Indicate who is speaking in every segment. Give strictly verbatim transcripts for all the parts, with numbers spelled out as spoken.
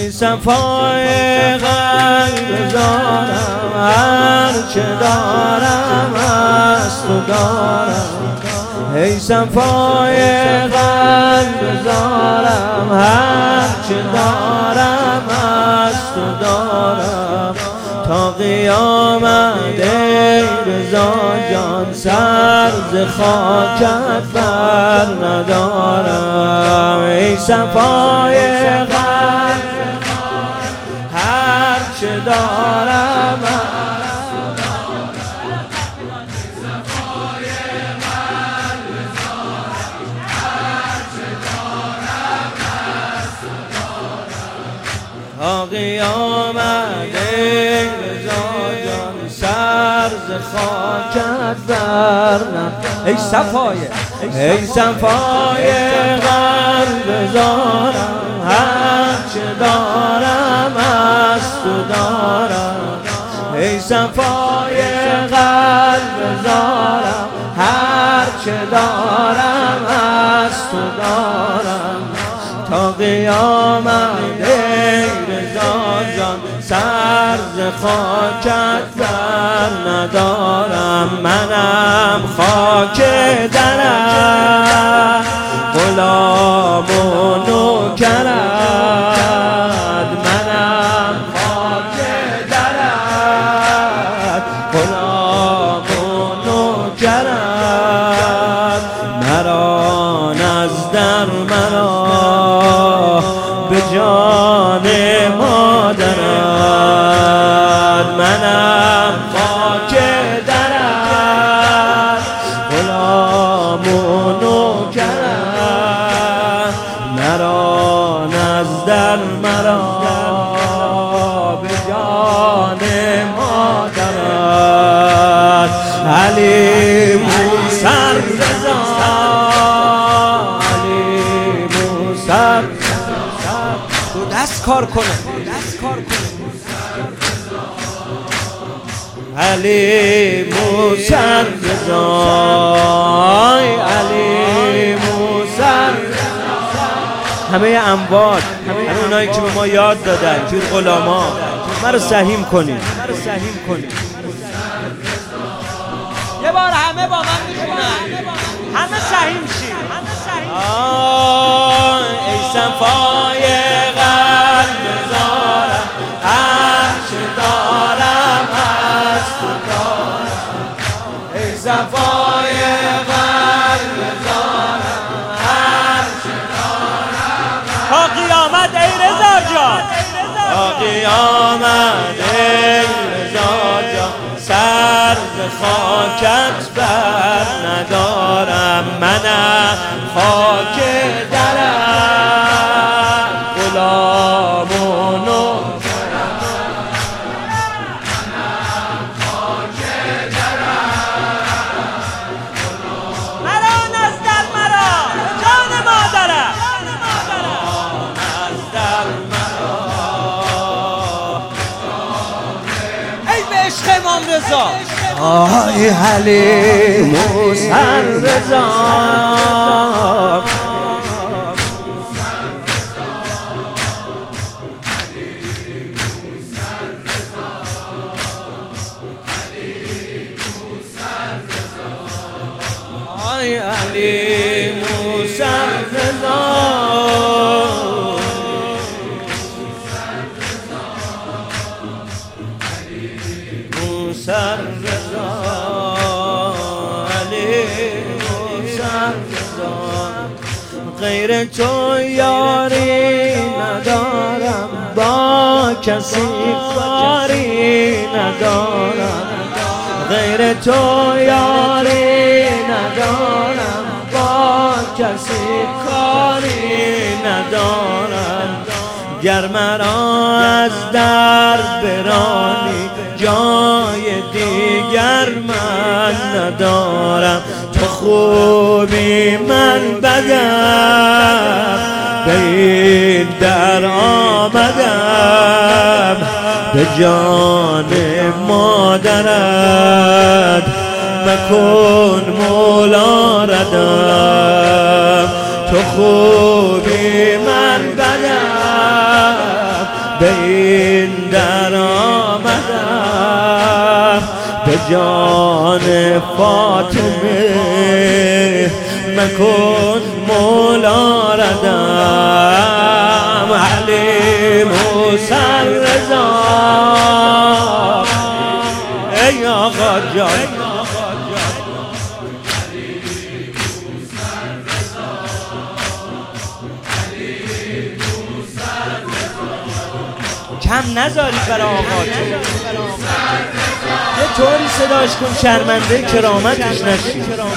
Speaker 1: ای صفای قلب زارم، هر چه دارم از تو دارم. ای صفای قلب زارم، هر چه دارم از تو دارم. تا قیامت ای رضا جان، سر ز خاکت بر ندارم. ای صفای قلب هر چه دارم تا قیامت ای رضا جان، سر ز خاکت بر ندارم. ای صفای ای صفای قلب زارم، هر چه دارم از تو دارم. ای صفای قلب زارم، هر چه دارم از تو دارم. تا قیامت ای رضا جان، سر ز خاکت بر ندارم. منم خاک درت، غلام و نوکرت. منم خاک درت، غلام و نوکرت. مرا نزدر مرا به جان مادرت. منم خاک درت، غلام و نوکرت. مرا نزدر مرا به جان مادرت. علی موسر رضا، علی موسر دو دست کار کنه، دست کار کنه. علی موسر رضا، علی موسر همه اموات، همه اونایی که به ما یاد دادن، پیر غلاما، ما رو سهیم کنید، ما رو سهیم کنید.
Speaker 2: یه بار همه با من میخونن، همه سهیم شید، همه سهیم
Speaker 1: شید. ای صفای قلب زارم، هر چه دارم از تو دارم. ای صفای قلب زارم، هر چه دارم
Speaker 2: تا قیامت ای رضا جان،
Speaker 1: تا قیامت ای رضا جان، سر ز خاکت بر ندارم. منم خاک درت، غلام و نوکرت. منم خاک درت،
Speaker 2: مرا نزدر مرا جان مادرت.
Speaker 1: نزدر مرا
Speaker 2: ای به عشق امام رضا.
Speaker 1: آی علی موسر رضا، آی علی موسر رضا. موسر رضا، علی موسر رضا. غیر تو یاری ندارم، با کسی کاری ندارم. غیر تو یاری ندارم، با کسی کاری ندارم. گر مرا از در برانی، جای دیگر من ندارم. تو خوبی من بدم، به این در آمدم. به جان مادرت مکن مولا ردم. تو خوبی من بدم، به این در آمدم به جان فاطمه مکن مولا ردم علی موسی رضا ای آقا جان کم نذاری برای آقا تو یه طوری صداش کن شرمنده کرامتش نشی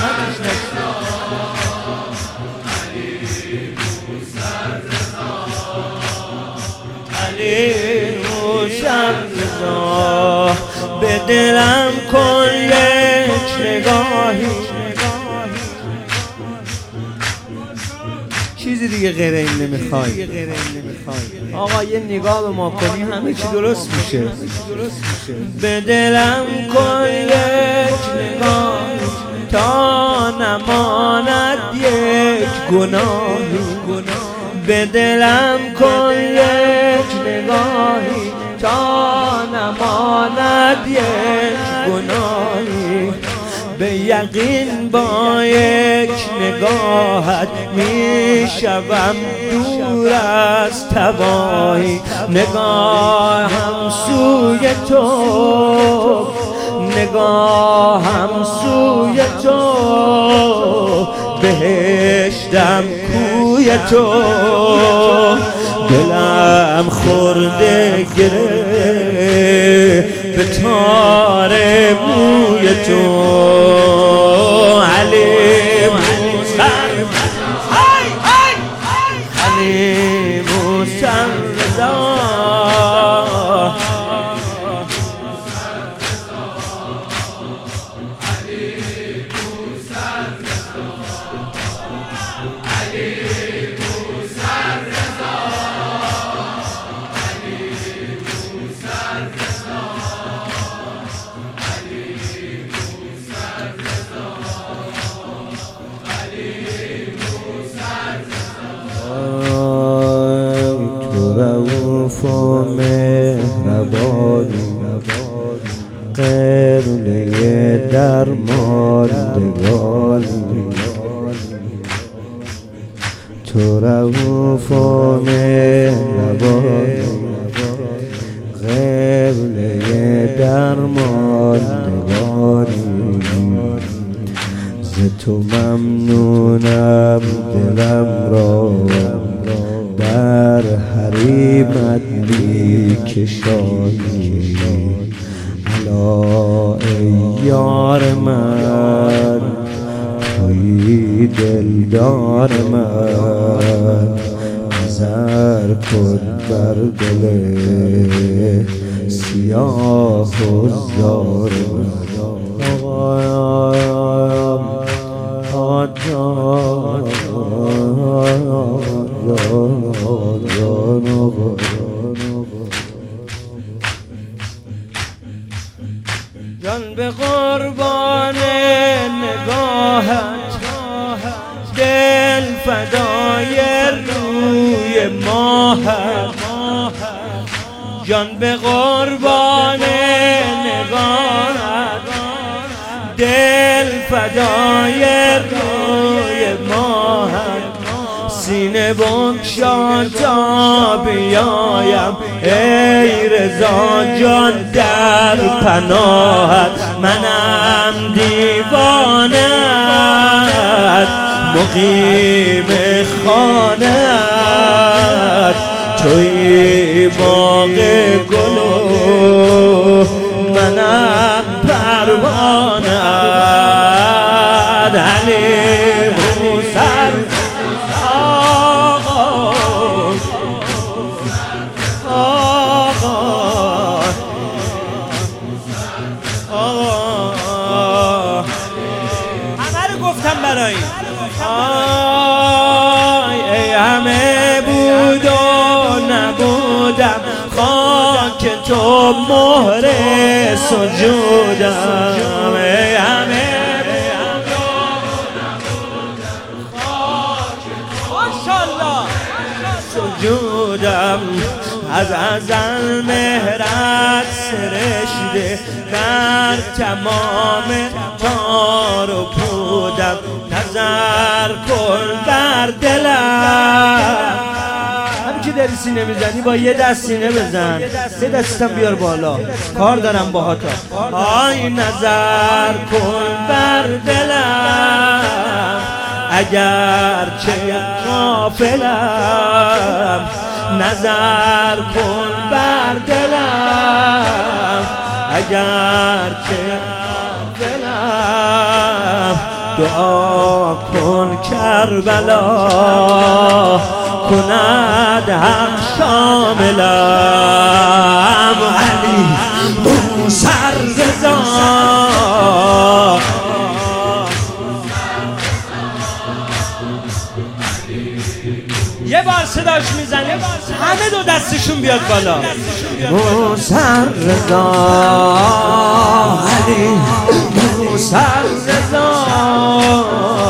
Speaker 1: علی موسی رضا به دلم کن یک نگاهی چیزی دیگه غیر این نمیخوای آقا یه نگاه به ما کنی همه چی درست میشه به دلم کن یک نگاه تا نماند یک گناهی به دلم کن یک نگاهی تا نماند یک گناهی به یقین با یک نگاهت می شوم دور از تباهی نگاهم سوی تو نگاهم سوی تو بهشتم کوی تو دلم خورده گره به تار موی تو علی موسی علی موسی رضا رؤوف و مهربانی قبله درماندگانی تو رؤوف و مهربانی قبله درماندگانی ز تو ممنونم دلم را در حریمت بی کشانی الا ای یار من تویی دلدار من نظر کن بر دل سیاه و زار من جان به قربان نگاهت دل فدای روی ماهت جان به قربان نگاهت دل فدای روی ماهت سینه بگشا تا بیایم ای رضا جان در پناهت منم دیوانت مقیم خانت توی باغ گل منم پروانت علی موسی
Speaker 2: گفتم برای
Speaker 1: آی ای همه بود و نبودم خاک تو مهر سجودم ای همه بود و نبودم خاک تو ماشاءالله سجودم از ازل مهرت سرشته در تمام تار و پودم، نظر کن بر دلم. همین که داری سینه میزنی با یه دست سینه بزن، یه دستم بیار بالا، کار دارم با هاتا. آی نظر کن بر دلم، اگر چه غافلم، نظر کن بر دلم، اگر چه غافلم. دعا کن کربلا کند حق شاملم. علی موسی رضا یه بار صداش میزنه همه دو دستشون بیاد بالا. موسی رضا علی موسی رضا